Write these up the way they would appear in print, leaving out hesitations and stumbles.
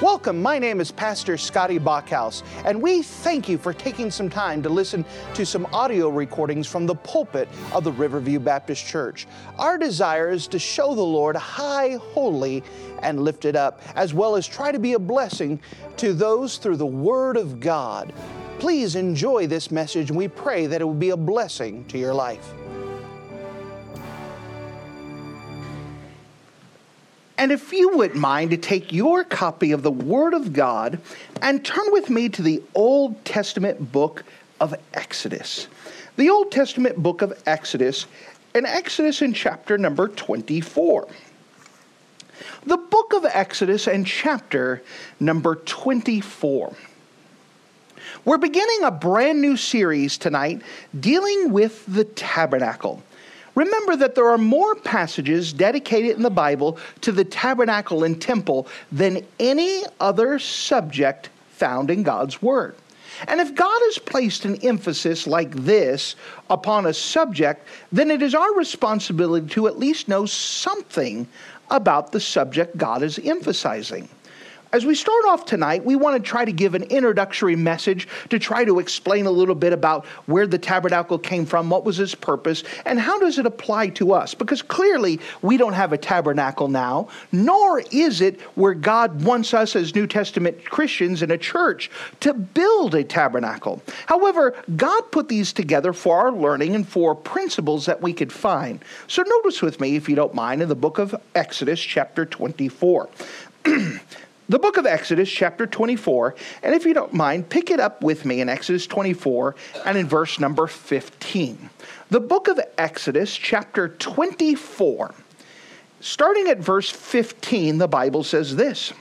Welcome, my name is Pastor Scotty Bachhaus, and we thank you for taking some time to listen to some audio recordings from the pulpit of the Riverview Baptist Church. Our desire is to show the Lord high, holy, and lifted up, as well as try to be a blessing to those through the Word of God. Please enjoy this message, and we pray that it will be a blessing to your life. And if you wouldn't mind to take your copy of the Word of God and turn with me to the Old Testament book of Exodus. The Old Testament book of Exodus, and Exodus in chapter number 24. The book of Exodus and chapter number 24. We're beginning a brand new series tonight dealing with the tabernacle. Remember that there are more passages dedicated in the Bible to the tabernacle and temple than any other subject found in God's Word. And if God has placed an emphasis like this upon a subject, then it is our responsibility to at least know something about the subject God is emphasizing. As we start off tonight, we want to try to give an introductory message to try to explain a little bit about where the tabernacle came from, what was its purpose, and how does it apply to us? Because clearly we don't have a tabernacle now, nor is it where God wants us as New Testament Christians in a church to build a tabernacle. However, God put these together for our learning and for principles that we could find. So notice with me, if you don't mind, in the book of Exodus, chapter 24. The book of Exodus, chapter 24, and if you don't mind, pick it up with me in Exodus 24 and in verse number 15. The book of Exodus, chapter 24, starting at verse 15, the Bible says this: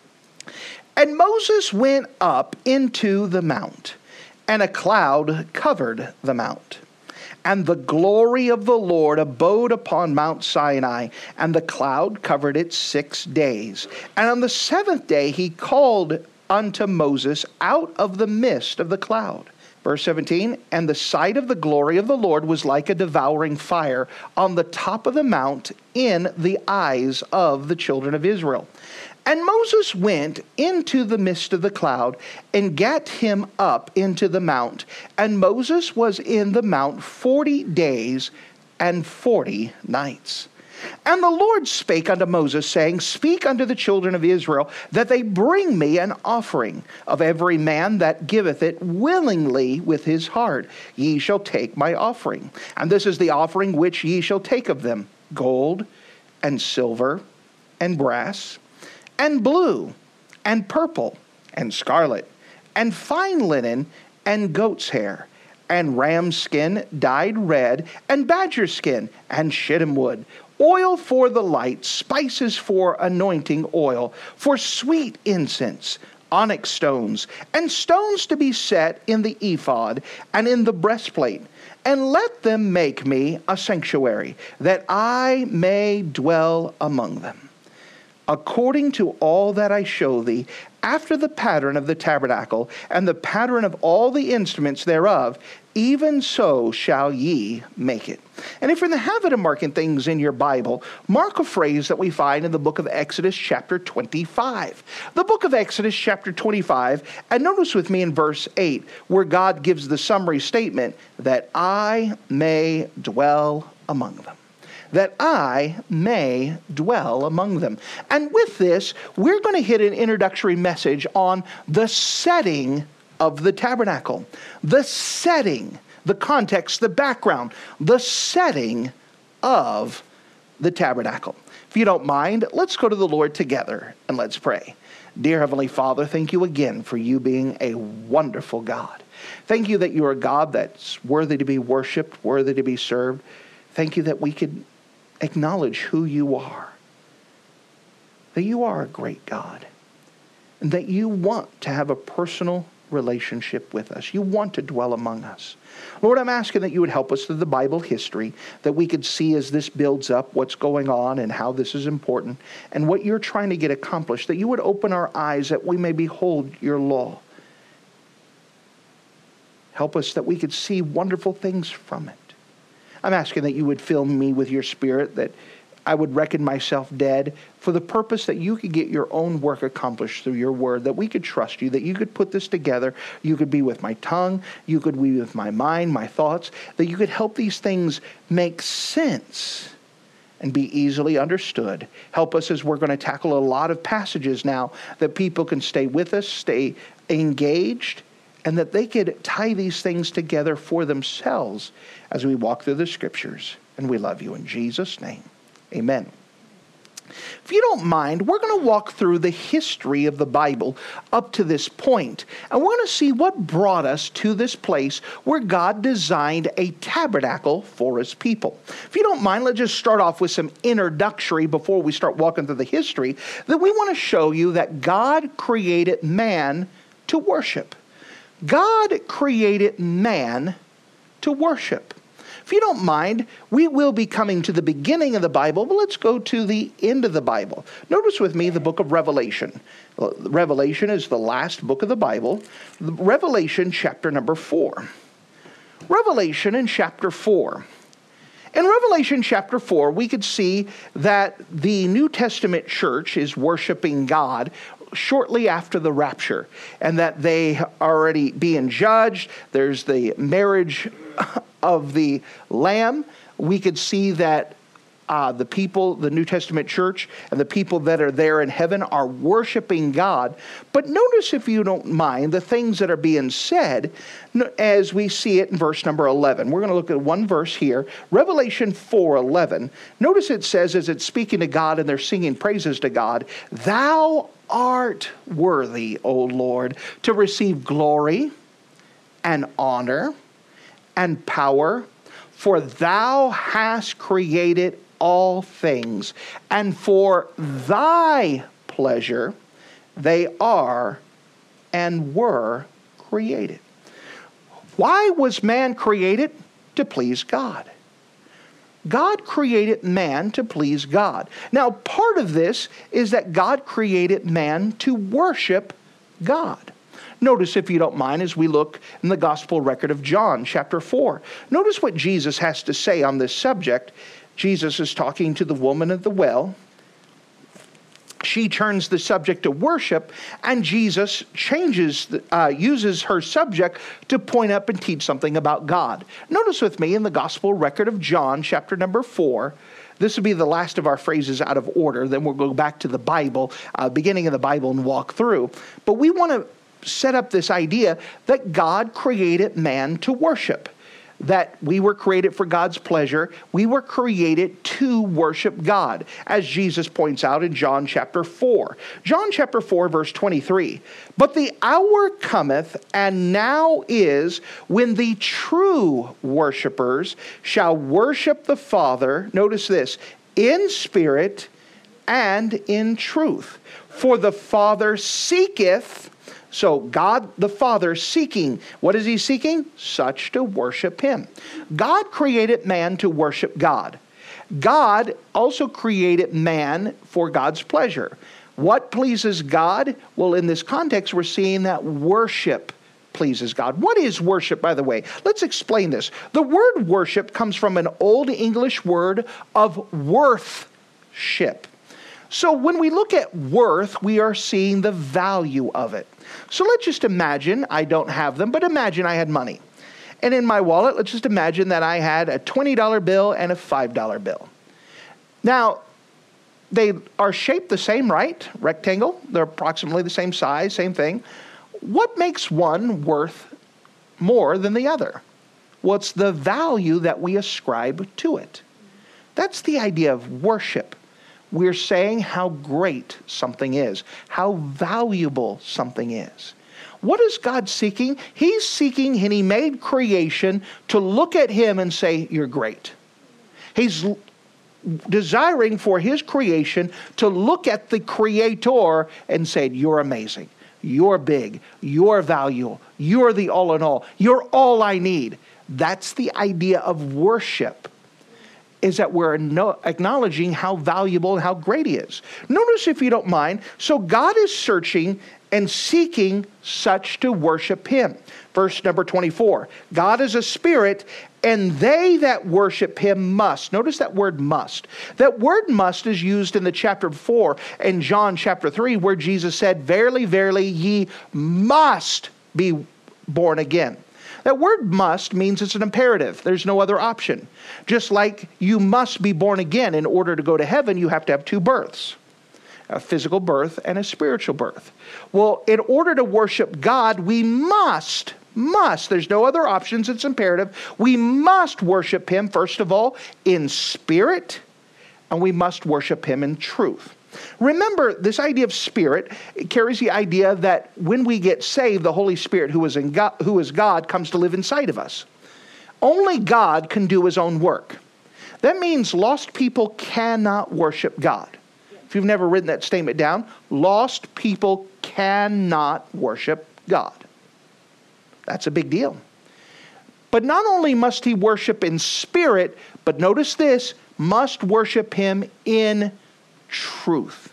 "And Moses went up into the mount, and a cloud covered the mount. And the glory of the Lord abode upon Mount Sinai, and the cloud covered it 6 days. And on the 7th day he called unto Moses out of the midst of the cloud." Verse 17, "And the sight of the glory of the Lord was like a devouring fire on the top of the mount in the eyes of the children of Israel. And Moses went into the midst of the cloud, and gat him up into the mount. And Moses was in the mount 40 days and 40 nights. And the Lord spake unto Moses, saying, Speak unto the children of Israel, that they bring me an offering of every man that giveth it willingly with his heart. Ye shall take my offering. And this is the offering which ye shall take of them: gold, and silver, and brass, and blue, and purple, and scarlet, and fine linen, and goat's hair, and ram's skin dyed red, and badger skin, and shittim wood, oil for the light, spices for anointing oil, for sweet incense, onyx stones, and stones to be set in the ephod, and in the breastplate. And let them make me a sanctuary, that I may dwell among them, according to all that I show thee, after the pattern of the tabernacle, and the pattern of all the instruments thereof, even so shall ye make it." And if you're in the habit of marking things in your Bible, mark a phrase that we find in the book of Exodus chapter 25. The book of Exodus chapter 25, and notice with me in verse 8, where God gives the summary statement, that I may dwell among them. That I may dwell among them. And with this, we're going to hit an introductory message on the setting of the tabernacle. The setting, the context, the background, the setting of the tabernacle. If you don't mind, let's go to the Lord together and let's pray. Dear Heavenly Father, thank you again for you being a wonderful God. Thank you that you are a God that's worthy to be worshiped, worthy to be served. Thank you that we could acknowledge who you are, that you are a great God, and that you want to have a personal relationship with us. You want to dwell among us. Lord, I'm asking that you would help us through the Bible history, that we could see as this builds up what's going on and how this is important and what you're trying to get accomplished, that you would open our eyes that we may behold your law. Help us that we could see wonderful things from it. I'm asking that you would fill me with your Spirit, that I would reckon myself dead for the purpose that you could get your own work accomplished through your word, that we could trust you, that you could put this together. You could be with my tongue. You could be with my mind, my thoughts, that you could help these things make sense and be easily understood. Help us as we're going to tackle a lot of passages now, that people can stay with us, stay engaged, and that they could tie these things together for themselves as we walk through the scriptures. And we love you in Jesus' name. Amen. If you don't mind, we're going to walk through the history of the Bible up to this point. And we're going to see what brought us to this place where God designed a tabernacle for his people. If you don't mind, let's just start off with some introductory before we start walking through the history. That we want to show you that God created man to worship. God created man to worship. If you don't mind, we will be coming to the beginning of the Bible, but let's go to the end of the Bible. Notice with me the book of Revelation. Revelation is the last book of the Bible. Revelation chapter number 4. Revelation in chapter 4. In Revelation chapter 4, we could see that the New Testament church is worshiping God shortly after the rapture, and that they are already being judged. There's the marriage of the Lamb. We could see that the people, the New Testament church, and the people that are there in heaven are worshiping God. But notice, if you don't mind, the things that are being said as we see it in verse number 11. We're going to look at one verse here, Revelation 4:11. Notice it says, as it's speaking to God and they're singing praises to God, "Thou art worthy, O Lord, to receive glory and honor and power, for thou hast created all things, and for thy pleasure they are and were created." Why was man created? To please God. God created man to please God. Now, part of this is that God created man to worship God. Notice, if you don't mind, as we look in the gospel record of John, chapter 4. Notice what Jesus has to say on this subject. Jesus is talking to the woman at the well. She turns the subject to worship, and Jesus uses her subject to point up and teach something about God. Notice with me in the gospel record of John, chapter number 4. This will be the last of our phrases out of order. Then we'll go back to the Bible, beginning of the Bible, and walk through. But we want to set up this idea that God created man to worship. That we were created for God's pleasure. We were created to worship God, as Jesus points out in John chapter 4. John chapter 4, verse 23. "But the hour cometh, and now is, when the true worshipers shall worship the Father," notice this, "in spirit and in truth. For the Father seeketh," so God the Father seeking, what is he seeking? Such to worship him. God created man to worship God. God also created man for God's pleasure. What pleases God? Well, in this context, we're seeing that worship pleases God. What is worship, by the way? Let's explain this. The word worship comes from an Old English word of worthship. So when we look at worth, we are seeing the value of it. So let's just imagine, I don't have them, but imagine I had money. And in my wallet, let's just imagine that I had a $20 bill and a $5 bill. Now, they are shaped the same, right? Rectangle. They're approximately the same size, same thing. What makes one worth more than the other? Well, it's the value that we ascribe to it. That's the idea of worship. We're saying how great something is, how valuable something is. What is God seeking? He's seeking, and he made creation to look at him and say, "You're great." He's desiring for his creation to look at the Creator and say, "You're amazing. You're big. You're valuable. You're the all in all. You're all I need." That's the idea of worship. Is that we're acknowledging how valuable and how great he is. Notice, if you don't mind, so God is searching and seeking such to worship him. Verse number 24, "God is a spirit, And they that worship him must. Notice that word must. That word must is used in the chapter 4 and John chapter 3, where Jesus said, verily, verily, ye must be born again. That word must means it's an imperative. There's no other option. Just like you must be born again in order to go to heaven, you have to have two births. A physical birth and a spiritual birth. Well, in order to worship God, we must. There's no other options. It's imperative. We must worship him, first of all, in spirit, and we must worship him in truth. Remember, this idea of spirit, it carries the idea that when we get saved, the Holy Spirit, who is God, comes to live inside of us. Only God can do his own work. That means lost people cannot worship God. If you've never written that statement down, lost people cannot worship God. That's a big deal. But not only must he worship in spirit, but notice this, must worship him in truth.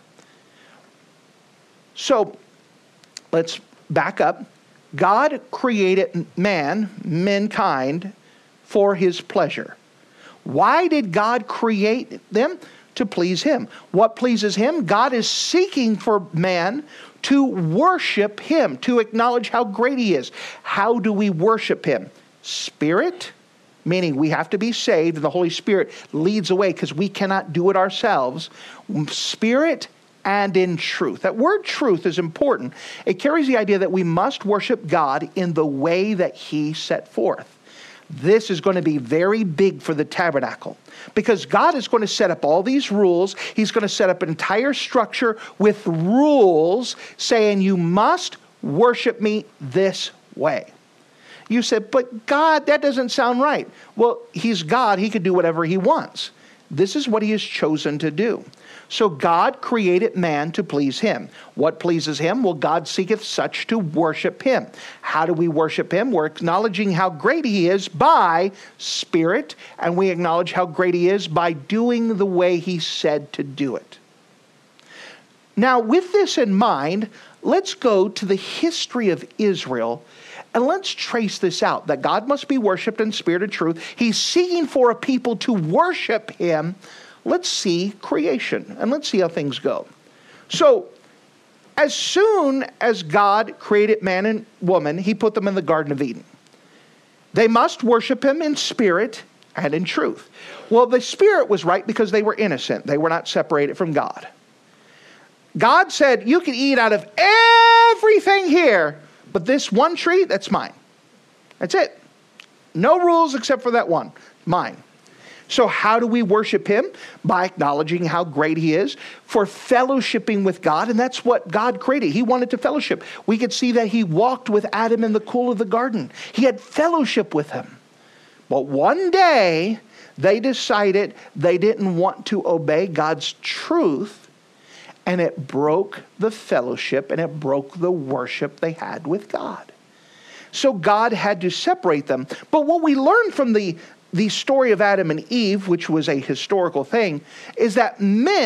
So, let's back up. God created mankind, for his pleasure. Why did God create them? To please him. What pleases him? God is seeking for man to worship him, to acknowledge how great he is. How do we worship him? Spirit, meaning we have to be saved, and the Holy Spirit leads the way because we cannot do it ourselves. Spirit and in truth. That word truth is important. It carries the idea that we must worship God in the way that he set forth. This is going to be very big for the tabernacle because God is going to set up all these rules. He's going to set up an entire structure with rules saying you must worship me this way. You said, but God, that doesn't sound right. Well, he's God. He can do whatever he wants. This is what he has chosen to do. So God created man to please him. What pleases him? Well, God seeketh such to worship him. How do we worship him? We're acknowledging how great he is by spirit, and we acknowledge how great he is by doing the way he said to do it. Now, with this in mind, let's go to the history of Israel, and let's trace this out, that God must be worshiped in spirit and truth. He's seeking for a people to worship him. Let's see creation, and let's see how things go. So, as soon as God created man and woman, he put them in the Garden of Eden. They must worship him in spirit and in truth. Well, the spirit was right because they were innocent. They were not separated from God. God said, you can eat out of everything here, but this one tree, that's mine. That's it. No rules except for that one. Mine. So how do we worship him? By acknowledging how great he is, for fellowshipping with God, and that's what God created. He wanted to fellowship. We could see that he walked with Adam in the cool of the garden. He had fellowship with him. But one day, they decided they didn't want to obey God's truth, and it broke the fellowship, and it broke the worship they had with God. So God had to separate them. But what we learned from the story of Adam and Eve, which was a historical thing, is that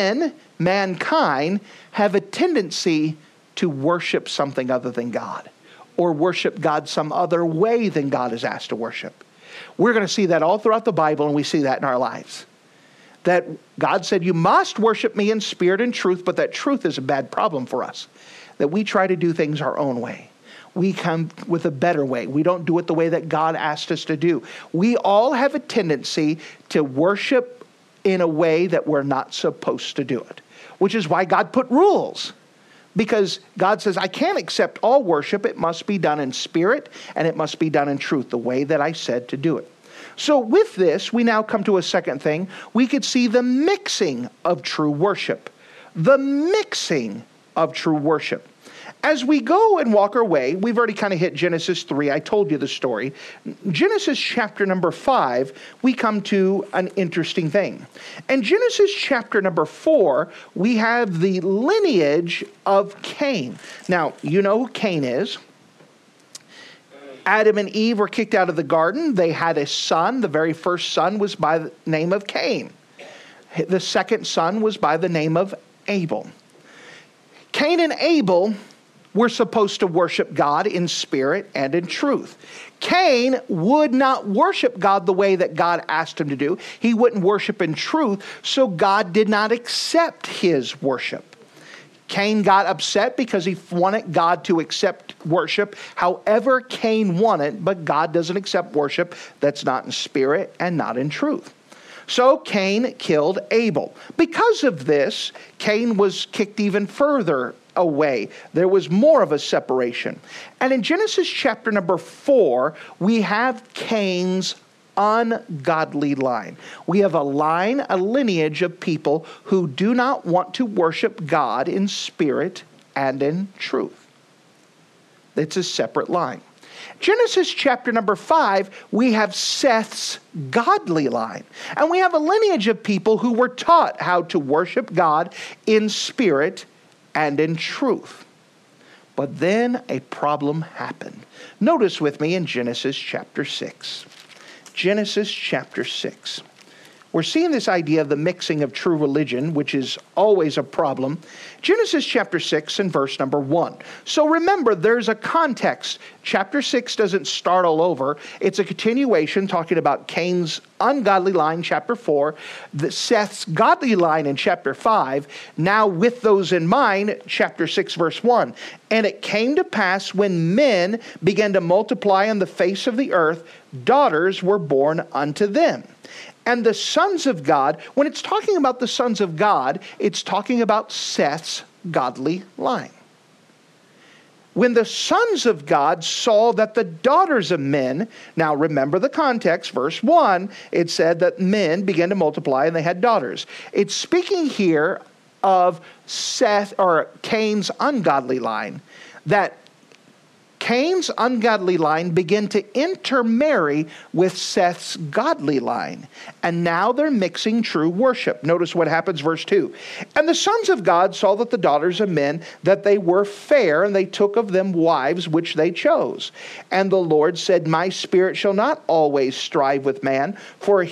mankind, have a tendency to worship something other than God, or worship God some other way than God is asked to worship. We're going to see that all throughout the Bible, and we see that in our lives. That God said, you must worship me in spirit and truth, but that truth is a bad problem for us. That we try to do things our own way. We come with a better way. We don't do it the way that God asked us to do. We all have a tendency to worship in a way that we're not supposed to do it, which is why God put rules. Because God says, I can't accept all worship. It must be done in spirit, and it must be done in truth, the way that I said to do it. So with this, we now come to a second thing. We could see the mixing of true worship. The mixing of true worship. As we go and walk our way, we've already kind of hit Genesis 3. I told you the story. Genesis chapter number 5, we come to an interesting thing. In Genesis chapter number 4, we have the lineage of Cain. Now, you know who Cain is. Adam and Eve were kicked out of the garden. They had a son. The very first son was by the name of Cain. The second son was by the name of Abel. Cain and Abel were supposed to worship God in spirit and in truth. Cain would not worship God the way that God asked him to do. He wouldn't worship in truth, so God did not accept his worship. Cain got upset because he wanted God to accept worship however Cain wanted, but God doesn't accept worship that's not in spirit and not in truth. So Cain killed Abel. Because of this, Cain was kicked even further away. There was more of a separation. And in Genesis chapter number 4, we have Cain's ungodly line. We have a line, a lineage of people who do not want to worship God in spirit and in truth. It's a separate line. Genesis chapter number 5, we have Seth's godly line. And we have a lineage of people who were taught how to worship God in spirit and in truth. But then a problem happened. Notice with me in Genesis chapter 6. Genesis chapter 6. We're seeing this idea of the mixing of true religion, which is always a problem. Genesis chapter 6 and verse number 1. So remember, there's a context. Chapter 6 doesn't start all over. It's a continuation talking about Cain's ungodly line, chapter 4, Seth's godly line in chapter 5. Now with those in mind, chapter 6, verse 1. And it came to pass when men began to multiply on the face of the earth, daughters were born unto them. And the sons of God, when it's talking about the sons of God, it's talking about Seth's godly line. When the sons of God saw that the daughters of men, now remember the context, verse 1, it said that men began to multiply and they had daughters. It's speaking here of Seth or Cain's ungodly line, that Cain's ungodly line began to intermarry with Seth's godly line. And now they're mixing true worship. Notice what happens, verse 2. And the sons of God saw that the daughters of men, that they were fair, and they took of them wives which they chose. And the Lord said, My spirit shall not always strive with man, for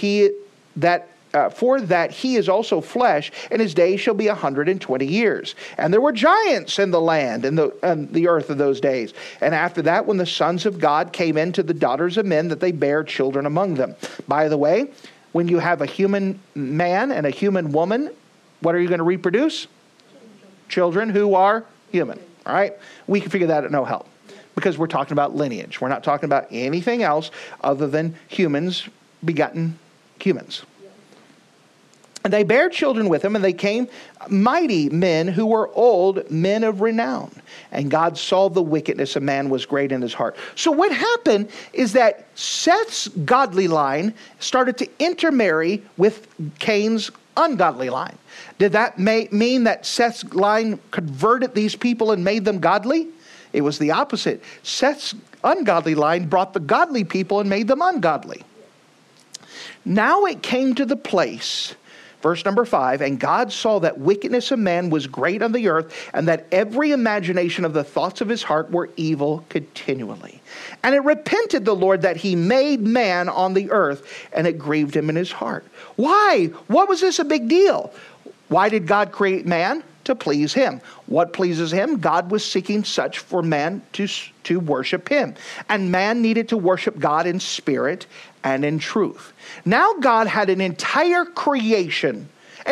that he is also flesh, and his days shall be 120 years. And there were giants in the land and the earth of those days. And after that, when the sons of God came into the daughters of men, that they bare children among them. By the way, when you have a human man and a human woman, what are you going to reproduce? Children who are human. All right? We can figure that at no help, because we're talking about lineage. We're not talking about anything else other than humans begotten humans. And they bare children with him, and they came mighty men who were old, men of renown. And God saw the wickedness of man was great in his heart. So what happened is that Seth's godly line started to intermarry with Cain's ungodly line. Did that mean that Seth's line converted these people and made them godly? It was the opposite. Seth's ungodly line brought the godly people and made them ungodly. Now it came to the place, verse number 5, and God saw that wickedness of man was great on the earth, and that every imagination of the thoughts of his heart were evil continually. And it repented the Lord that he made man on the earth, and it grieved him in his heart. Why? What was this a big deal? Why did God create man? To please him. What pleases him? God was seeking such for man to worship him. And man needed to worship God in spirit and in truth. Now God had an entire creation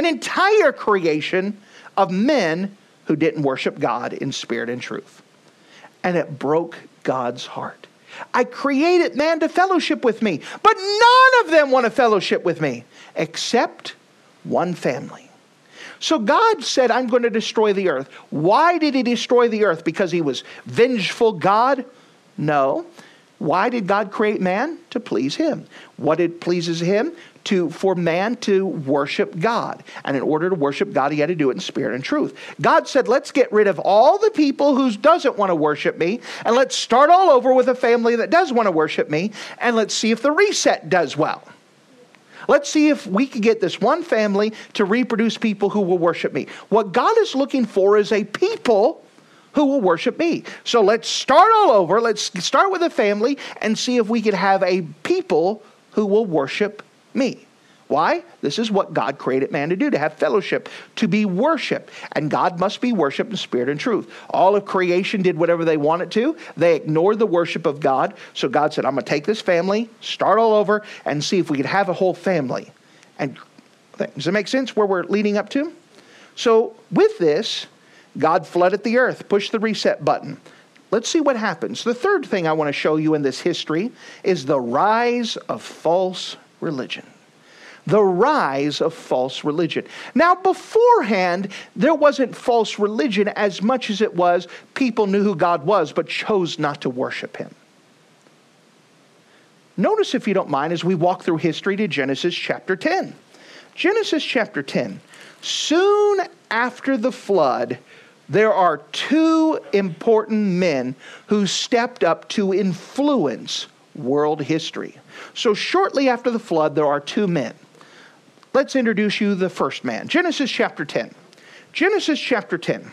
of men who didn't worship God in spirit and truth. And it broke God's heart. I created man to fellowship with me, but none of them want to fellowship with me except one family. So God said, I'm going to destroy the earth. Why did he destroy the earth? Because he was vengeful God? No. Why did God create man? To please him. What it pleases him? For man to worship God. And in order to worship God, he had to do it in spirit and truth. God said, let's get rid of all the people who doesn't want to worship me, and let's start all over with a family that does want to worship me, and let's see if the reset does well. Let's see if we can get this one family to reproduce people who will worship me. What God is looking for is a people who will worship me. So let's start all over. Let's start with a family and see if we can have a people who will worship me. Why? This is what God created man to do, to have fellowship, to be worshiped. And God must be worshiped in spirit and truth. All of creation did whatever they wanted to. They ignored the worship of God. So God said, I'm going to take this family, start all over, and see if we could have a whole family. And does that make sense where we're leading up to? So with this, God flooded the earth, pushed the reset button. Let's see what happens. The third thing I want to show you in this history is the rise of false religion. The rise of false religion. Now, beforehand, there wasn't false religion as much as it was people knew who God was but chose not to worship him. Notice, if you don't mind, as we walk through history to Genesis chapter 10. Genesis chapter 10. Soon after the flood, there are two important men who stepped up to influence world history. So shortly after the flood, there are two men. Let's introduce you the first man. Genesis chapter 10. Genesis chapter 10.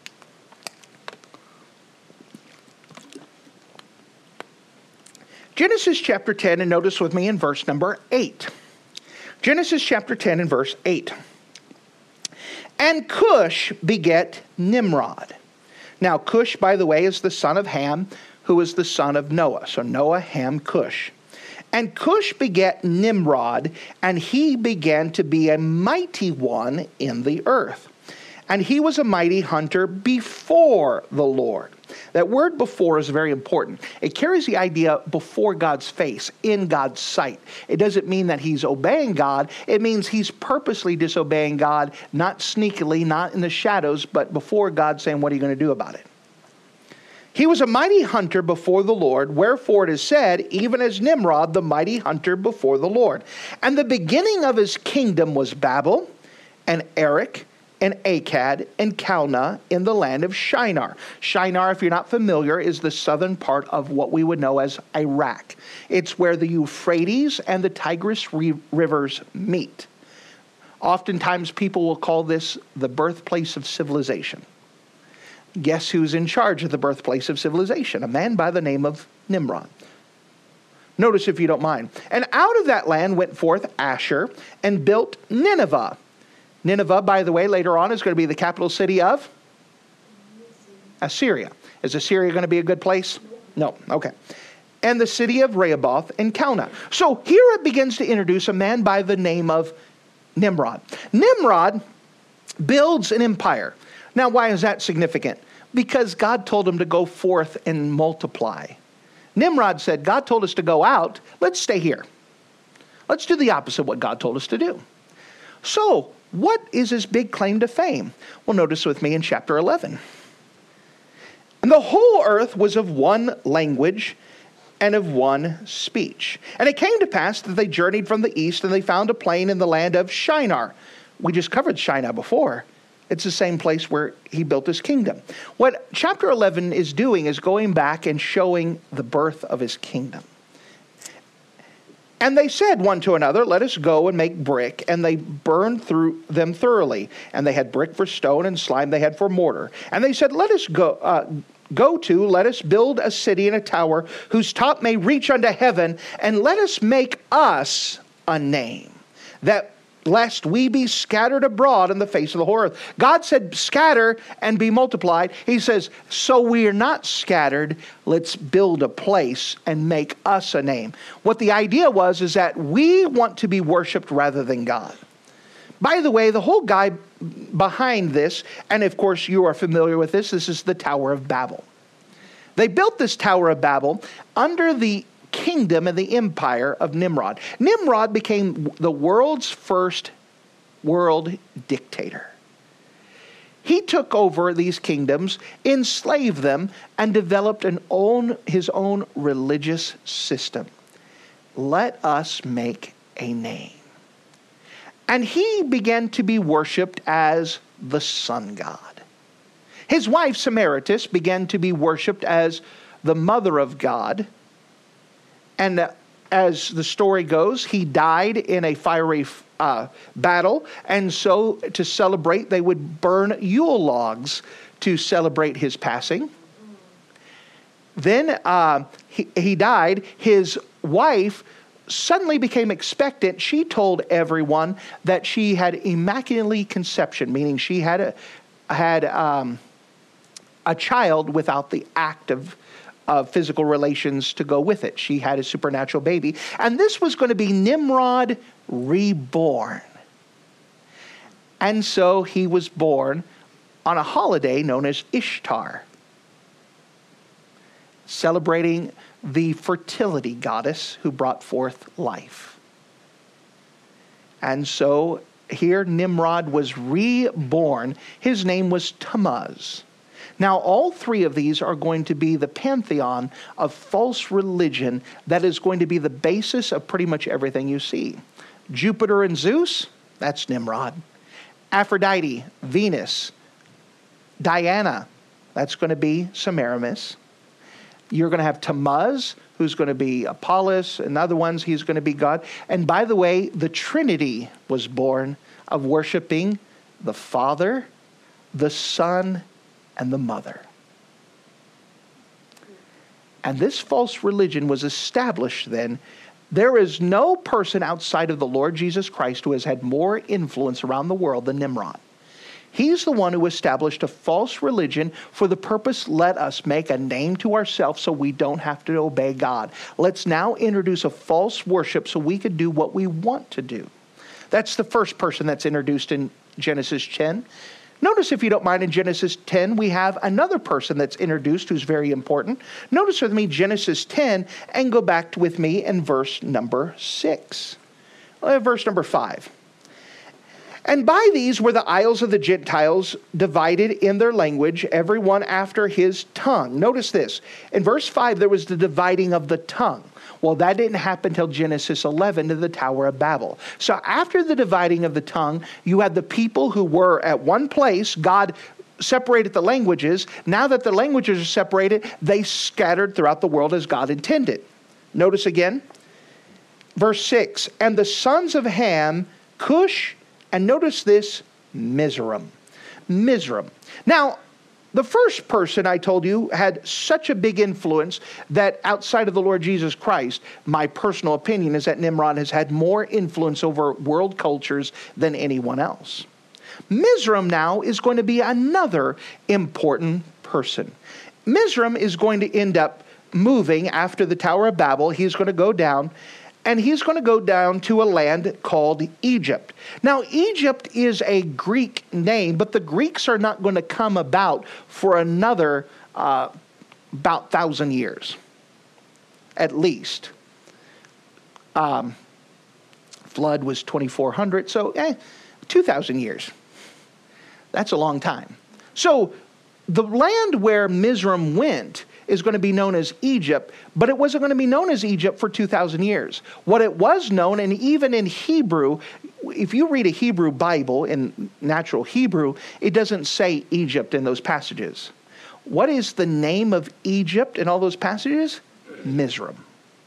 Genesis chapter 10, and notice with me in verse number 8. Genesis chapter 10 and verse 8. And Cush beget Nimrod. Now Cush, by the way, is the son of Ham, who is the son of Noah. So Noah, Ham, Cush. And Cush begat Nimrod, and he began to be a mighty one in the earth. And he was a mighty hunter before the Lord. That word before is very important. It carries the idea before God's face, in God's sight. It doesn't mean that he's obeying God. It means he's purposely disobeying God, not sneakily, not in the shadows, but before God, saying, what are you going to do about it? He was a mighty hunter before the Lord, wherefore it is said, even as Nimrod, the mighty hunter before the Lord. And the beginning of his kingdom was Babel, and Erech, and Akkad, and Calneh in the land of Shinar. Shinar, if you're not familiar, is the southern part of what we would know as Iraq. It's where the Euphrates and the Tigris rivers meet. Oftentimes people will call this the birthplace of civilization. Guess who's in charge of the birthplace of civilization? A man by the name of Nimrod. Notice, if you don't mind. And out of that land went forth Asher and built Nineveh. Nineveh, by the way, later on is going to be the capital city of Assyria. Is Assyria going to be a good place? No. Okay. And the city of Rehoboth and Calneh. So here it begins to introduce a man by the name of Nimrod. Nimrod builds an empire. Now, why is that significant? Because God told him to go forth and multiply. Nimrod said, God told us to go out. Let's stay here. Let's do the opposite of what God told us to do. So, what is his big claim to fame? Well, notice with me in chapter 11. And the whole earth was of one language and of one speech. And it came to pass that they journeyed from the east, and they found a plain in the land of Shinar. We just covered Shinar before. It's the same place where he built his kingdom. What chapter 11 is doing is going back and showing the birth of his kingdom. And they said one to another, let us go and make brick. And they burned through them thoroughly. And they had brick for stone, and slime they had for mortar. And they said, let us let us build a city and a tower whose top may reach unto heaven, and let us make us a name, that lest we be scattered abroad in the face of the whole earth. God said, scatter and be multiplied. He says, so we are not scattered. Let's build a place and make us a name. What the idea was is that we want to be worshiped rather than God. By the way, the whole guy behind this, and of course you are familiar with this is the Tower of Babel. They built this Tower of Babel under the kingdom and the empire of Nimrod. Nimrod became the world's first world dictator. He took over these kingdoms, enslaved them, and developed his own religious system. Let us make a name. And he began to be worshipped as the sun god. His wife Samaritis began to be worshipped as the mother of God. And as the story goes, he died in a fiery battle. And so to celebrate, they would burn Yule logs to celebrate his passing. Then he died. His wife suddenly became expectant, she told everyone that she had immaculately conception, meaning she had a child without the act of physical relations to go with it. She had a supernatural baby. And this was going to be Nimrod reborn. And so he was born on a holiday known as Ishtar, celebrating the fertility goddess who brought forth life. And so here Nimrod was reborn. His name was Tammuz. Now, all three of these are going to be the pantheon of false religion that is going to be the basis of pretty much everything you see. Jupiter and Zeus, that's Nimrod. Aphrodite, Venus, Diana, that's going to be Semiramis. You're going to have Tammuz, who's going to be Apollos, and other ones, he's going to be God. And by the way, the Trinity was born of worshiping the Father, the Son, and the Mother. And this false religion was established then. There is no person outside of the Lord Jesus Christ who has had more influence around the world than Nimrod. He's the one who established a false religion for the purpose, let us make a name to ourselves so we don't have to obey God. Let's now introduce a false worship so we could do what we want to do. That's the first person that's introduced in Genesis 10. Notice, if you don't mind, in Genesis 10, we have another person that's introduced who's very important. Notice with me Genesis 10 and go back with me in verse number 6. Verse number 5. And by these were the isles of the Gentiles divided in their language, every one after his tongue. Notice this. In verse 5, there was the dividing of the tongue. Well, that didn't happen until Genesis 11 to the Tower of Babel. So after the dividing of the tongue, you had the people who were at one place. God separated the languages. Now that the languages are separated, they scattered throughout the world as God intended. Notice again, verse 6. And the sons of Ham, Cush, and notice this, Mizraim. Mizraim. Now, the first person I told you had such a big influence that outside of the Lord Jesus Christ, my personal opinion is that Nimrod has had more influence over world cultures than anyone else. Mizraim now is going to be another important person. Mizraim is going to end up moving after the Tower of Babel. He's going to go down. And he's going to go down to a land called Egypt. Now, Egypt is a Greek name, but the Greeks are not going to come about for another about 1,000 years, at least. Flood was 2,400, so 2,000 years. That's a long time. So the land where Mizraim went is going to be known as Egypt, but it wasn't going to be known as Egypt for 2,000 years. What it was known, and even in Hebrew, if you read a Hebrew Bible in natural Hebrew, it doesn't say Egypt in those passages. What is the name of Egypt in all those passages? Mizraim.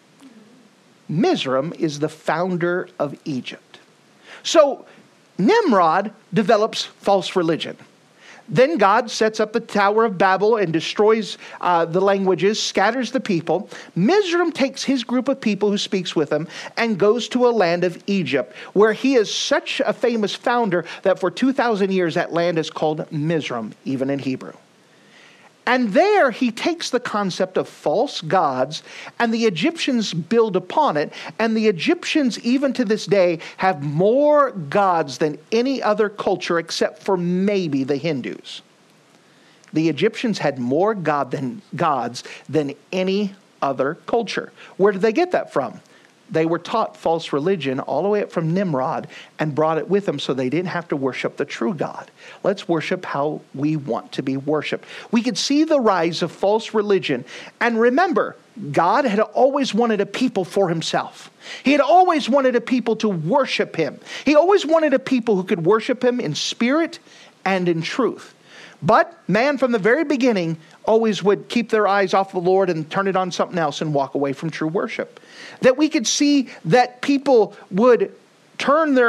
Mizraim is the founder of Egypt. So Nimrod develops false religion. Then God sets up the Tower of Babel and destroys the languages, scatters the people. Mizraim takes his group of people who speaks with him and goes to a land of Egypt, where he is such a famous founder that for 2,000 years that land is called Mizraim, even in Hebrew. And there he takes the concept of false gods, and the Egyptians build upon it. And the Egyptians, even to this day, have more gods than any other culture except for maybe the Hindus. The Egyptians had more gods than any other culture. Where did they get that from? They were taught false religion all the way up from Nimrod and brought it with them so they didn't have to worship the true God. Let's worship how we want to be worshiped. We could see the rise of false religion. And remember, God had always wanted a people for himself. He had always wanted a people to worship him. He always wanted a people who could worship him in spirit and in truth. But man from the very beginning always would keep their eyes off the Lord and turn it on something else and walk away from true worship. That we could see that people would turn their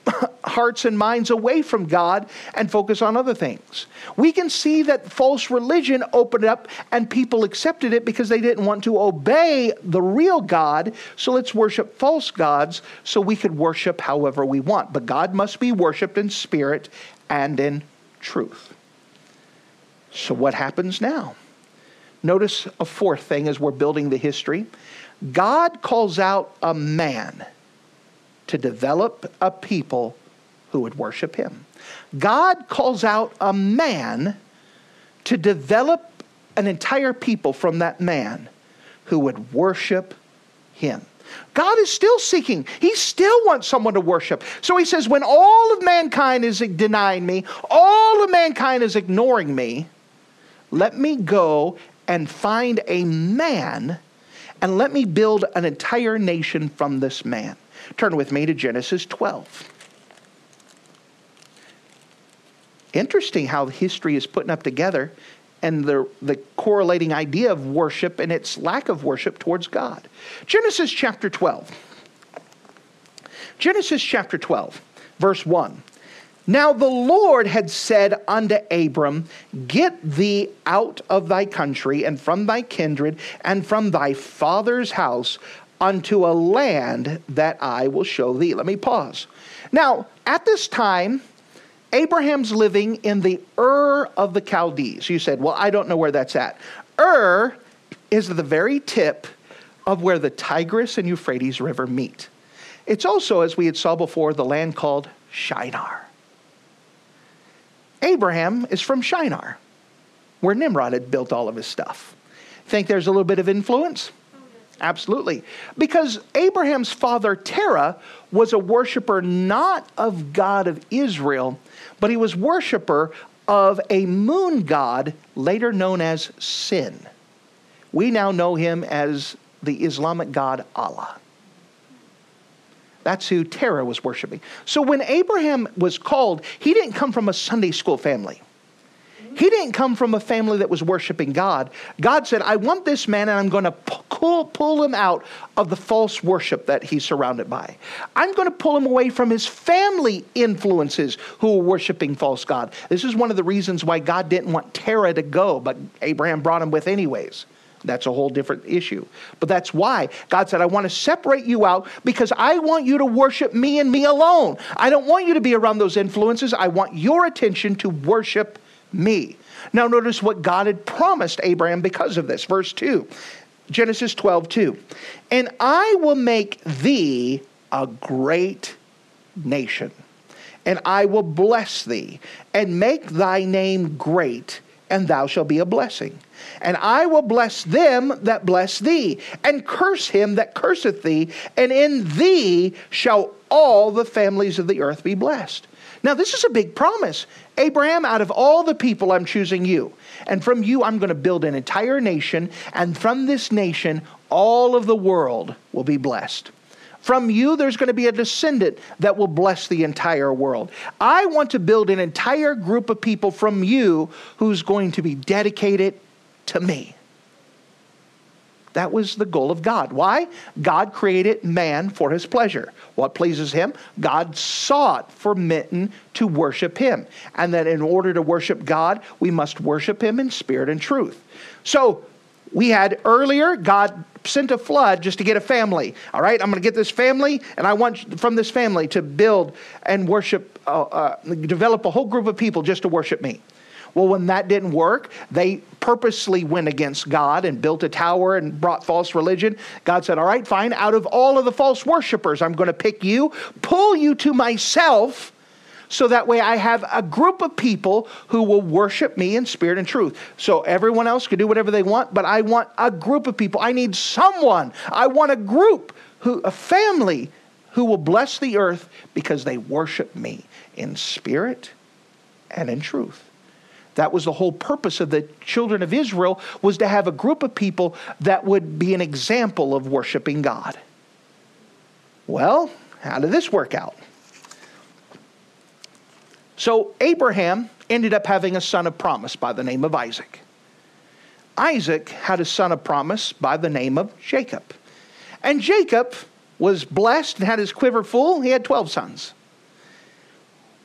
hearts and minds away from God and focus on other things. We can see that false religion opened up and people accepted it because they didn't want to obey the real God. So let's worship false gods so we could worship however we want. But God must be worshiped in spirit and in truth. So what happens now? Notice a fourth thing as we're building the history. God calls out a man to develop a people who would worship him. God calls out a man to develop an entire people from that man who would worship him. God is still seeking. He still wants someone to worship. So he says, when all of mankind is denying me, all of mankind is ignoring me, let me go and find a man, and let me build an entire nation from this man. Turn with me to Genesis 12. Interesting how history is putting up together and the correlating idea of worship and its lack of worship towards God. Genesis chapter 12. Genesis chapter 12, verse 1. Now the Lord had said unto Abram, get thee out of thy country and from thy kindred and from thy father's house unto a land that I will show thee. Let me pause. Now, at this time, Abraham's living in the Ur of the Chaldees. You said, well, I don't know where that's at. Ur is the very tip of where the Tigris and Euphrates River meet. It's also, as we had saw before, the land called Shinar. Abraham is from Shinar, where Nimrod had built all of his stuff. Think there's a little bit of influence? Absolutely. Because Abraham's father, Terah, was a worshiper not of God of Israel, but he was worshiper of a moon god later known as Sin. We now know him as the Islamic god Allah. That's who Terah was worshiping. So when Abraham was called, he didn't come from a Sunday school family. He didn't come from a family that was worshiping God. God said, I want this man and I'm going to pull him out of the false worship that he's surrounded by. I'm going to pull him away from his family influences who were worshiping false God. This is one of the reasons why God didn't want Terah to go, but Abraham brought him with anyways. That's a whole different issue. But that's why God said, I want to separate you out because I want you to worship me and me alone. I don't want you to be around those influences. I want your attention to worship me. Now notice what God had promised Abraham because of this. Verse 2, Genesis 12:2. And I will make thee a great nation, and I will bless thee, and make thy name great, and thou shalt be a blessing. And I will bless them that bless thee, and curse him that curseth thee, and in thee shall all the families of the earth be blessed. Now this is a big promise. Abraham, out of all the people, I'm choosing you. And from you, I'm going to build an entire nation. And from this nation, all of the world will be blessed. From you, there's going to be a descendant that will bless the entire world. I want to build an entire group of people from you who's going to be dedicated to me. That was the goal of God. Why? God created man for his pleasure. What pleases him? God sought for men to worship him. And that in order to worship God, we must worship him in spirit and truth. So we had earlier, God sent a flood just to get a family. All right, I'm going to get this family, and I want from this family to build and worship, develop a whole group of people just to worship me. Well, when that didn't work, they purposely went against God and built a tower and brought false religion. God said, all right, fine. Out of all of the false worshipers, I'm going to pick you, pull you to myself, so that way I have a group of people who will worship me in spirit and truth. So everyone else can do whatever they want, but I want a group of people. I need someone. I want a group, a family who will bless the earth because they worship me in spirit and in truth. That was the whole purpose of the children of Israel, was to have a group of people that would be an example of worshiping God. Well, how did this work out? So Abraham ended up having a son of promise by the name of Isaac. Isaac had a son of promise by the name of Jacob. And Jacob was blessed and had his quiver full. He had 12 sons.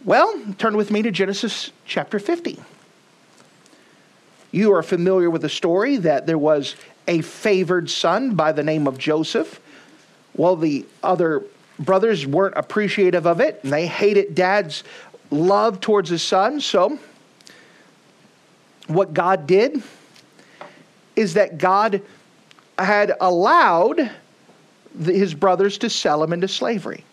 Well, turn with me to Genesis chapter 50. You are familiar with the story that there was a favored son by the name of Joseph. Well, the other brothers weren't appreciative of it, and they hated dad's love towards his son. So what God did is that God had allowed his brothers to sell him into slavery.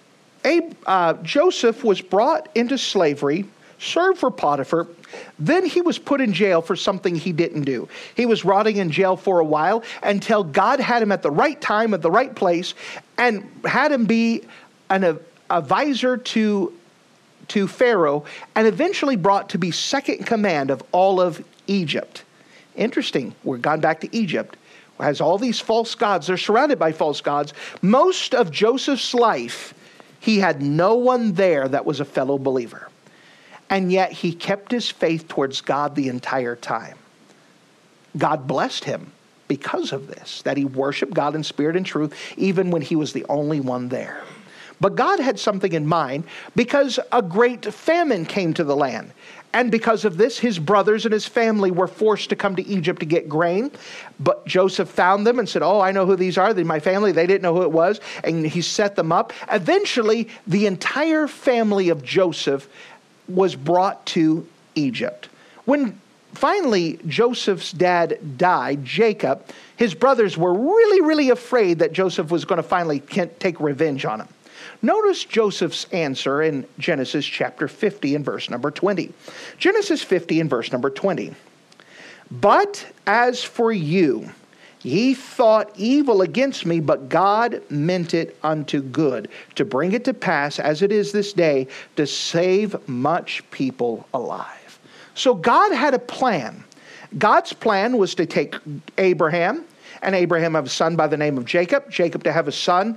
Joseph was brought into slavery, served for Potiphar. Then he was put in jail for something he didn't do. He was rotting in jail for a while until God had him at the right time, at the right place, and had him be an advisor to Pharaoh, and eventually brought to be second in command of all of Egypt. Interesting, we're gone back to Egypt. It has all these false gods. They're surrounded by false gods. Most of Joseph's life, he had no one there that was a fellow believer. And yet he kept his faith towards God the entire time. God blessed him because of this, that he worshiped God in spirit and truth, even when he was the only one there. But God had something in mind, because a great famine came to the land. And because of this, his brothers and his family were forced to come to Egypt to get grain. But Joseph found them and said, "Oh, I know who these are. They're my family." They didn't know who it was. And he set them up. Eventually, the entire family of Joseph was brought to Egypt. When finally Joseph's dad died, Jacob, his brothers were really, really afraid that Joseph was going to finally take revenge on him. Notice Joseph's answer in Genesis chapter 50 and verse number 20. Genesis 50 and verse number 20. "But as for you, ye thought evil against me, but God meant it unto good, to bring it to pass as it is this day, to save much people alive." So God had a plan. God's plan was to take Abraham, and Abraham have a son by the name of Jacob. Jacob to have a son,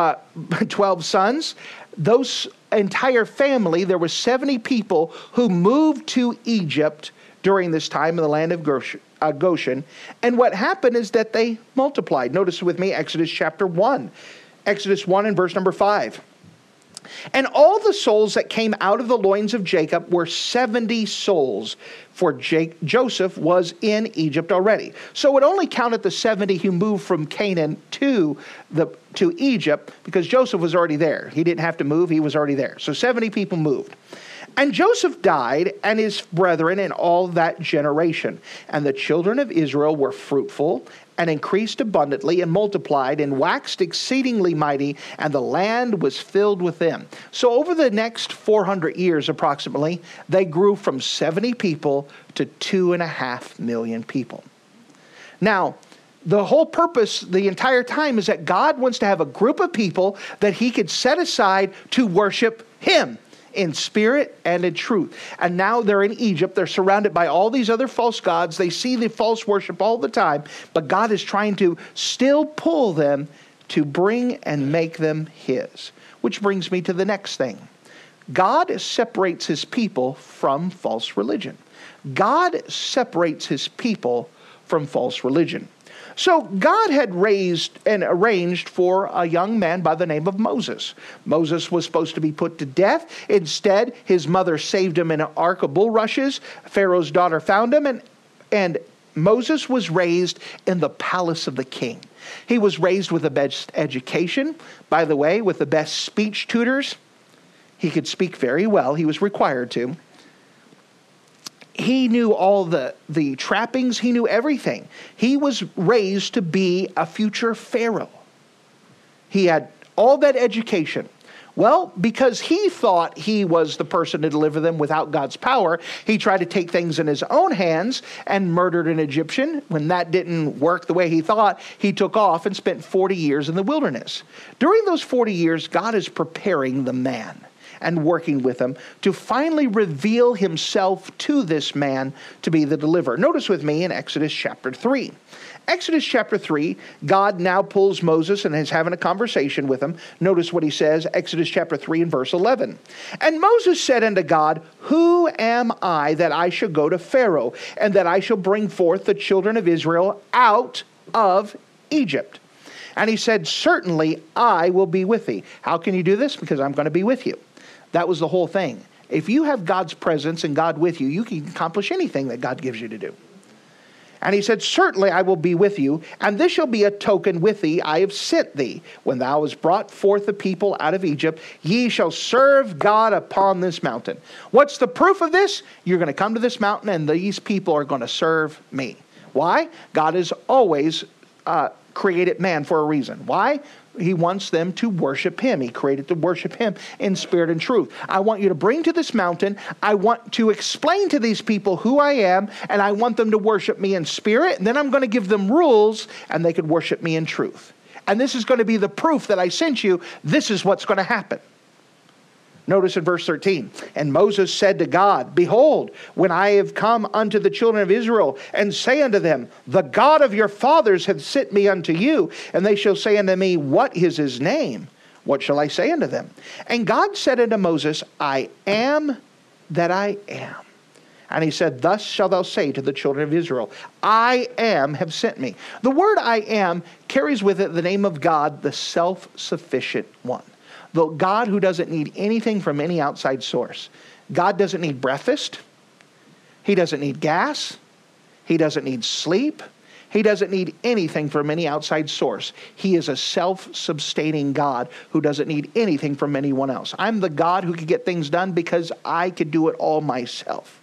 12 sons. Those entire family, there were 70 people who moved to Egypt during this time in the land of Goshen. And what happened is that they multiplied. Notice with me Exodus chapter 1. Exodus 1 and verse number 5. "And all the souls that came out of the loins of Jacob were 70 souls, for Joseph was in Egypt already." So it only counted the 70 who moved from Canaan to Egypt, because Joseph was already there. He didn't have to move, he was already there. So 70 people moved. "And Joseph died, and his brethren, and all that generation. And the children of Israel were fruitful, and increased abundantly, and multiplied, and waxed exceedingly mighty, and the land was filled with them." So over the next 400 years approximately, they grew from 70 people to 2.5 million people. Now, the whole purpose the entire time is that God wants to have a group of people that he could set aside to worship him in spirit and in truth. And now they're in Egypt. They're surrounded by all these other false gods. They see the false worship all the time. But God is trying to still pull them to bring and make them his. Which brings me to the next thing. God separates his people from false religion. God separates his people from false religion. So God had raised and arranged for a young man by the name of Moses. Moses was supposed to be put to death. Instead, his mother saved him in an ark of bulrushes. Pharaoh's daughter found him, and Moses was raised in the palace of the king. He was raised with the best education, by the way, with the best speech tutors. He could speak very well. He was required to. He knew all the trappings. He knew everything. He was raised to be a future Pharaoh. He had all that education. Well, because he thought he was the person to deliver them without God's power, he tried to take things in his own hands and murdered an Egyptian. When that didn't work the way he thought, he took off and spent 40 years in the wilderness. During those 40 years, God is preparing the man and working with him to finally reveal himself to this man to be the deliverer. Notice with me in Exodus chapter 3. Exodus chapter 3, God now pulls Moses and is having a conversation with him. Notice what he says, Exodus chapter 3 and verse 11. "And Moses said unto God, Who am I that I should go to Pharaoh, and that I shall bring forth the children of Israel out of Egypt? And he said, Certainly I will be with thee." How can you do this? Because I'm going to be with you. That was the whole thing. If you have God's presence and God with you, you can accomplish anything that God gives you to do. And he said, certainly I will be with you, and this shall be a token with thee. I have sent thee. When thou hast brought forth the people out of Egypt, ye shall serve God upon this mountain. What's the proof of this? You're going to come to this mountain, and these people are going to serve me. Why? God has always created man for a reason. Why? He wants them to worship him. He created to worship him in spirit and truth. I want you to bring to this mountain. I want to explain to these people who I am, and I want them to worship me in spirit. And then I'm going to give them rules, and they could worship me in truth. And this is going to be the proof that I sent you. This is what's going to happen. Notice in verse 13, and Moses said to God, behold, when I have come unto the children of Israel, and say unto them, the God of your fathers hath sent me unto you, and they shall say unto me, what is his name? What shall I say unto them? And God said unto Moses, I am that I am. And he said, thus shalt thou say to the children of Israel, I am have sent me. The word I am carries with it the name of God, the self-sufficient one. The God who doesn't need anything from any outside source. God doesn't need breakfast. He doesn't need gas. He doesn't need sleep. He doesn't need anything from any outside source. He is a self-sustaining God who doesn't need anything from anyone else. I'm the God who can get things done because I could do it all myself.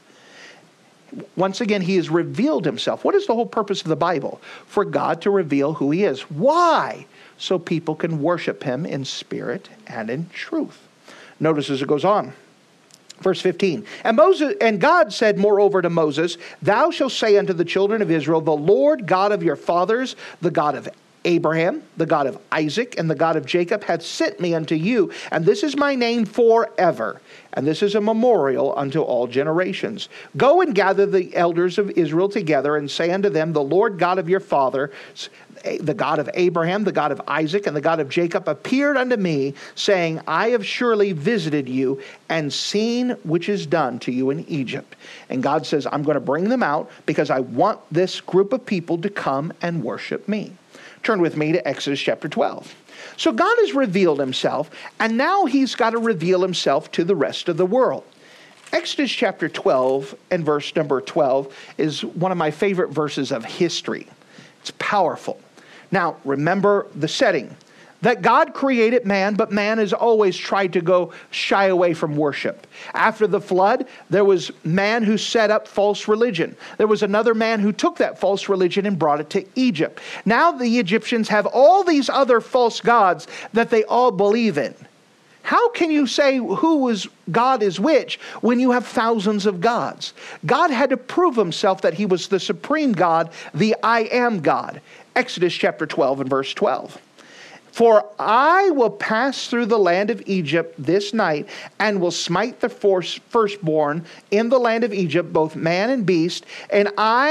Once again, he has revealed himself. What is the whole purpose of the Bible? For God to reveal who he is. Why? So people can worship him in spirit and in truth. Notice as it goes on. Verse 15. And God said moreover to Moses, thou shalt say unto the children of Israel, the Lord God of your fathers, the God of Abraham, the God of Isaac, and the God of Jacob hath sent me unto you, and this is my name forever. And this is a memorial unto all generations. Go and gather the elders of Israel together, and say unto them, the Lord God of your fathers, the God of Abraham, the God of Isaac, and the God of Jacob appeared unto me, saying, I have surely visited you and seen which is done to you in Egypt. And God says, I'm going to bring them out because I want this group of people to come and worship me. Turn with me to Exodus chapter 12. So God has revealed himself, and now he's got to reveal himself to the rest of the world. Exodus chapter 12 and verse number 12 is one of my favorite verses of history. It's powerful. Now, remember the setting. That God created man, but man has always tried to go shy away from worship. After the flood, there was man who set up false religion. There was another man who took that false religion and brought it to Egypt. Now the Egyptians have all these other false gods that they all believe in. How can you say God is which when you have thousands of gods? God had to prove himself that he was the supreme God, the I am God. Exodus chapter 12 and verse 12. For I will pass through the land of Egypt this night, and will smite the firstborn in the land of Egypt, both man and beast, and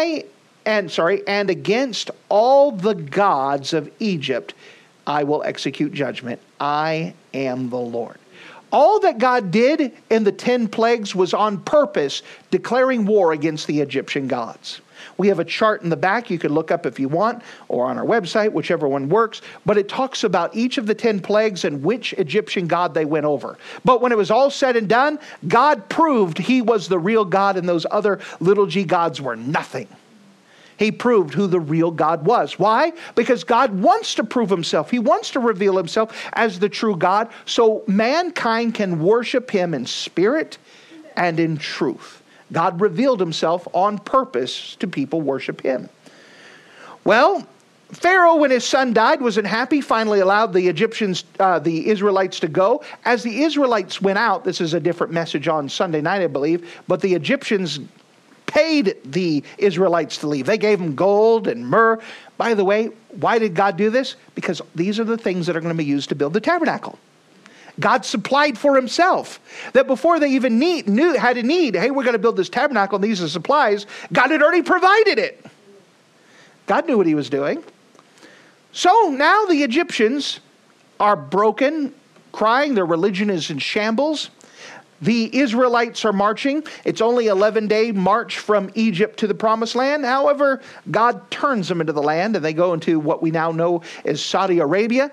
against all the gods of Egypt I will execute judgment. I am the Lord. All that God did in the 10 plagues was on purpose, declaring war against the Egyptian gods. We have a chart in the back you can look up if you want, or on our website, whichever one works. But it talks about each of the 10 plagues and which Egyptian god they went over. But when it was all said and done, God proved he was the real God and those other little g gods were nothing. He proved who the real God was. Why? Because God wants to prove himself. He wants to reveal himself as the true God so mankind can worship him in spirit and in truth. God revealed himself on purpose to people worship him. Well, Pharaoh, when his son died, wasn't happy, finally allowed the Israelites to go. As the Israelites went out, this is a different message on Sunday night, I believe, but the Egyptians paid the Israelites to leave. They gave them gold and myrrh. By the way, why did God do this? Because these are the things that are going to be used to build the tabernacle. God supplied for himself. That before they even had a need, hey, we're going to build this tabernacle and these are supplies, God had already provided it. God knew what he was doing. So now the Egyptians are broken, crying. Their religion is in shambles. The Israelites are marching. It's only 11-day march from Egypt to the promised land. However, God turns them into the land and they go into what we now know as Saudi Arabia.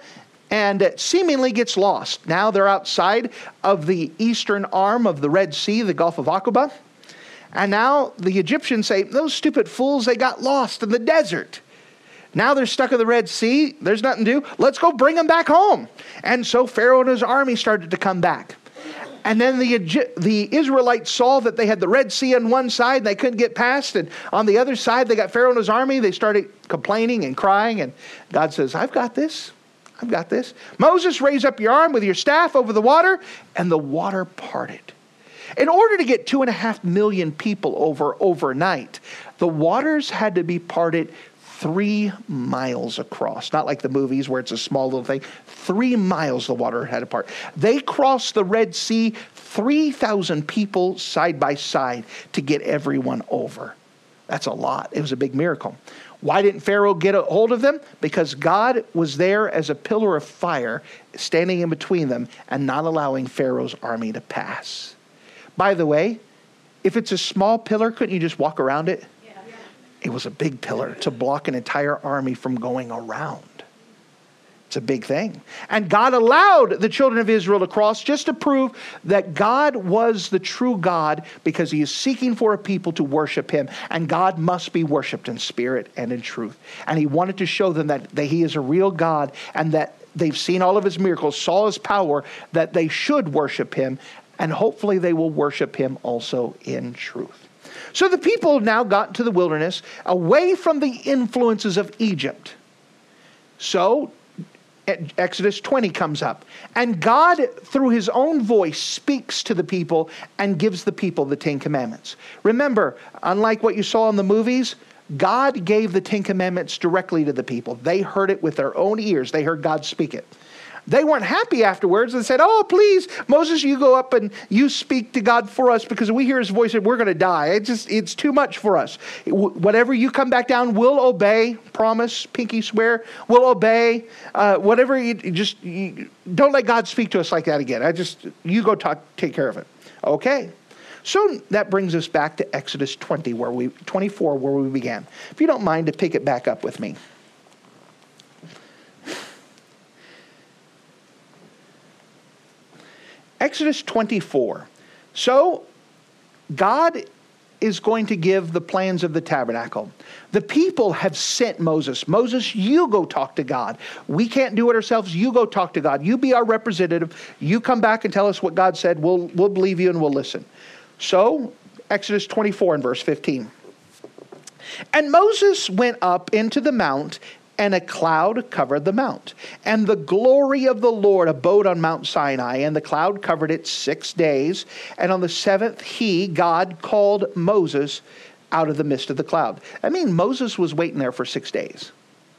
and seemingly gets lost. Now they're outside of the eastern arm of the Red Sea, the Gulf of Aqaba. And now the Egyptians say, those stupid fools, they got lost in the desert. Now they're stuck in the Red Sea. There's nothing to do. Let's go bring them back home. And so Pharaoh and his army started to come back. And then the Israelites saw that they had the Red Sea on one side and they couldn't get past. And on the other side, they got Pharaoh and his army. They started complaining and crying. And God says, I've got this. I've got this. Moses, raise up your arm with your staff over the water. And the water parted. In order to get 2.5 million people over overnight, the waters had to be parted 3 miles across. Not like the movies where it's a small little thing. 3 miles the water had to part. They crossed the Red Sea, 3,000 people side by side to get everyone over. That's a lot. It was a big miracle. Why didn't Pharaoh get a hold of them? Because God was there as a pillar of fire standing in between them and not allowing Pharaoh's army to pass. By the way, if it's a small pillar, couldn't you just walk around it? Yeah. It was a big pillar to block an entire army from going around. It's a big thing. And God allowed the children of Israel to cross just to prove that God was the true God, because he is seeking for a people to worship him. And God must be worshiped in spirit and in truth. And he wanted to show them that he is a real God, and that they've seen all of his miracles, saw his power, that they should worship him. And hopefully they will worship him also in truth. So the people now got to the wilderness away from the influences of Egypt. So Exodus 20 comes up. And God, through his own voice, speaks to the people and gives the people the 10 Commandments. Remember, unlike what you saw in the movies, God gave the 10 Commandments directly to the people. They heard it with their own ears. They heard God speak it. They weren't happy afterwards and said, oh, please, Moses, you go up and you speak to God for us, because we hear his voice and we're going to die. It's too much for us. Whatever you come back down, we'll obey. Promise, pinky swear, we'll obey. Whatever, you don't let God speak to us like that again. You go take care of it. Okay. So that brings us back to Exodus 24, where we began. If you don't mind to pick it back up with me. Exodus 24. So God is going to give the plans of the tabernacle. The people have sent Moses. Moses, you go talk to God. We can't do it ourselves. You go talk to God. You be our representative. You come back and tell us what God said. We'll believe you and we'll listen. So Exodus 24 and verse 15. And Moses went up into the mount, and a cloud covered the mount. And the glory of the Lord abode on Mount Sinai, and the cloud covered it 6 days. And on the 7th, God, called Moses out of the midst of the cloud. I mean, Moses was waiting there for 6 days.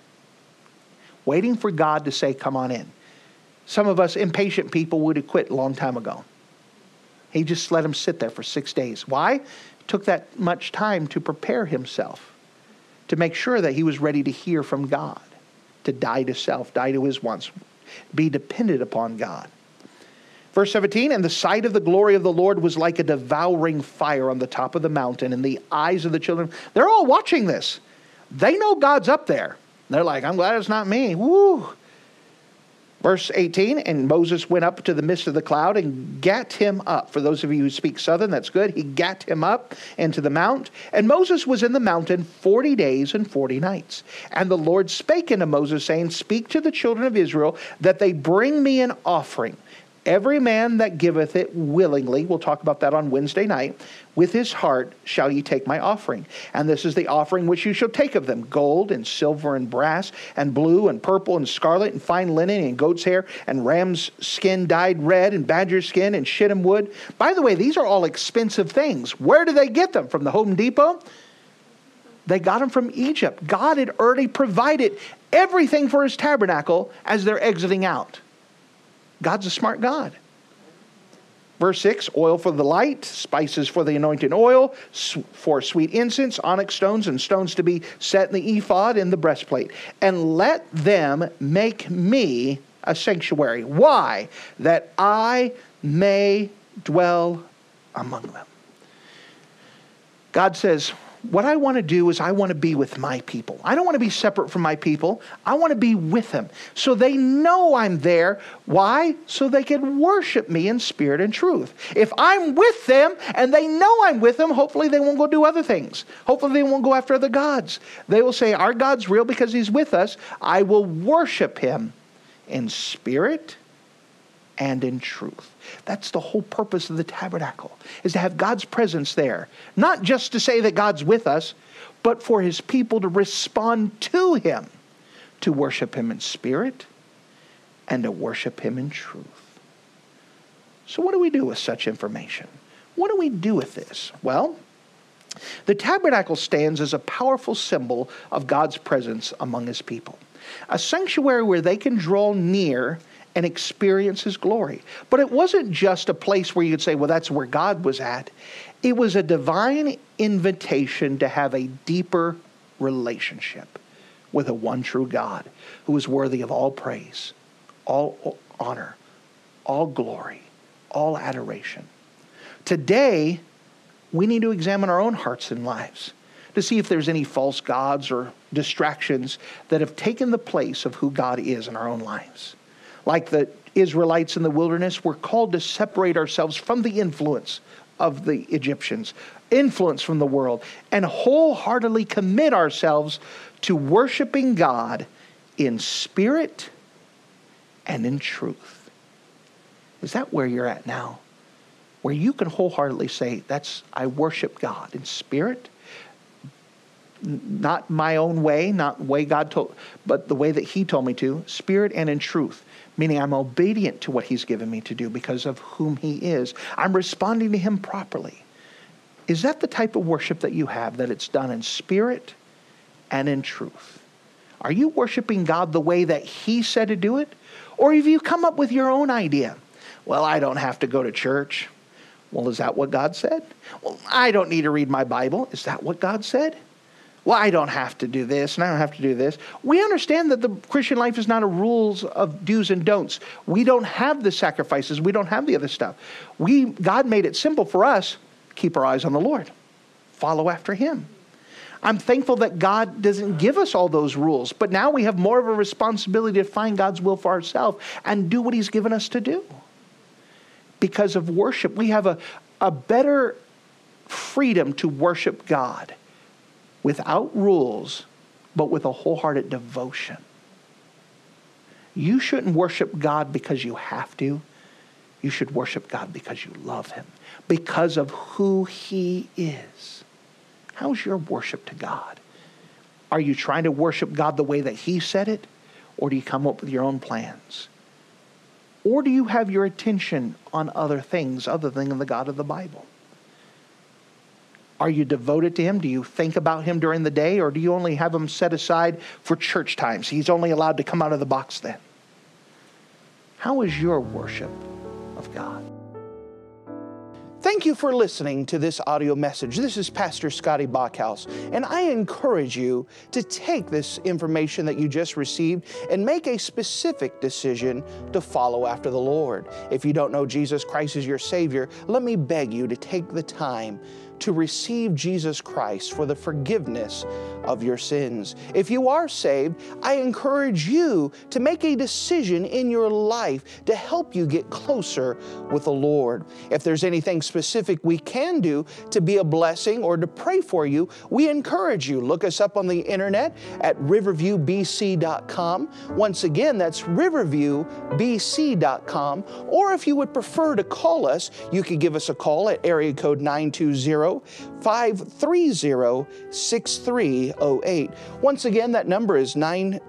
Waiting for God to say, come on in. Some of us impatient people would have quit a long time ago. He just let him sit there for 6 days. Why? It took that much time to prepare himself, to make sure that he was ready to hear from God, to die to self, die to his wants, be dependent upon God. Verse 17, and the sight of the glory of the Lord was like a devouring fire on the top of the mountain, and the eyes of the children, they're all watching this. They know God's up there. They're like, I'm glad it's not me. Woo! Verse 18, and Moses went up to the midst of the cloud and gat him up. For those of you who speak Southern, that's good. He gat him up into the mount. And Moses was in the mountain 40 days and 40 nights. And the Lord spake unto Moses, saying, speak to the children of Israel, that they bring me an offering. Every man that giveth it willingly, we'll talk about that on Wednesday night, with his heart shall ye take my offering. And this is the offering which you shall take of them: gold and silver and brass and blue and purple and scarlet and fine linen and goat's hair and ram's skin dyed red and badger skin and shittim wood. By the way, these are all expensive things. Where do they get them? From the Home Depot? They got them from Egypt. God had already provided everything for his tabernacle as they're exiting out. God's a smart God. Verse 6, oil for the light, spices for the anointing oil, for sweet incense, onyx stones, and stones to be set in the ephod and the breastplate. And let them make me a sanctuary. Why? That I may dwell among them. God says, what I want to do is I want to be with my people. I don't want to be separate from my people. I want to be with them. So they know I'm there. Why? So they can worship me in spirit and truth. If I'm with them and they know I'm with them, hopefully they won't go do other things. Hopefully they won't go after other gods. They will say, our God's real because he's with us. I will worship him in spirit and in truth. That's the whole purpose of the tabernacle, is to have God's presence there. Not just to say that God's with us, but for his people to respond to him, to worship him in spirit and to worship him in truth. So what do we do with such information? What do we do with this? Well, the tabernacle stands as a powerful symbol of God's presence among his people. A sanctuary where they can draw near and experience his glory. But it wasn't just a place where you could say, well, that's where God was at. It was a divine invitation to have a deeper relationship with a one true God who is worthy of all praise, all honor, all glory, all adoration. Today, we need to examine our own hearts and lives to see if there's any false gods or distractions that have taken the place of who God is in our own lives. Like the Israelites in the wilderness, we're called to separate ourselves from the influence of the Egyptians, influence from the world, and wholeheartedly commit ourselves to worshiping God in spirit and in truth. Is that where you're at now? Where you can wholeheartedly say, I worship God in spirit, not my own way, not the way God told, but the way that he told me to, spirit and in truth. Meaning I'm obedient to what he's given me to do because of whom he is. I'm responding to him properly. Is that the type of worship that you have, that it's done in spirit and in truth? Are you worshiping God the way that he said to do it? Or have you come up with your own idea? Well, I don't have to go to church. Well, is that what God said? Well, I don't need to read my Bible. Is that what God said? Well, I don't have to do this, and I don't have to do this. We understand that the Christian life is not a rules of do's and don'ts. We don't have the sacrifices. We don't have the other stuff. God made it simple for us. Keep our eyes on the Lord. Follow after him. I'm thankful that God doesn't give us all those rules, but now we have more of a responsibility to find God's will for ourselves and do what he's given us to do. Because of worship, we have a better freedom to worship God without rules, but with a wholehearted devotion. You shouldn't worship God because you have to. You should worship God because you love him, because of who he is. How's your worship to God? Are you trying to worship God the way that he said it? Or do you come up with your own plans? Or do you have your attention on other things other than the God of the Bible? Are you devoted to him? Do you think about him during the day? Or do you only have him set aside for church times? He's only allowed to come out of the box then. How is your worship of God? Thank you for listening to this audio message. This is Pastor Scotty Bachhaus, and I encourage you to take this information that you just received and make a specific decision to follow after the Lord. If you don't know Jesus Christ as your Savior, let me beg you to take the time to receive Jesus Christ for the forgiveness of your sins. If you are saved, I encourage you to make a decision in your life to help you get closer with the Lord. If there's anything specific we can do to be a blessing or to pray for you, we encourage you. Look us up on the internet at riverviewbc.com. Once again, that's riverviewbc.com. Or if you would prefer to call us, you could give us a call at area code 920-530-6308. Once again, that number is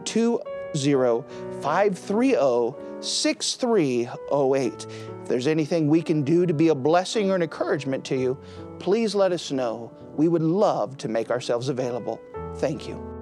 920-530-6308. If there's anything we can do to be a blessing or an encouragement to you, please let us know. We would love to make ourselves available. Thank you.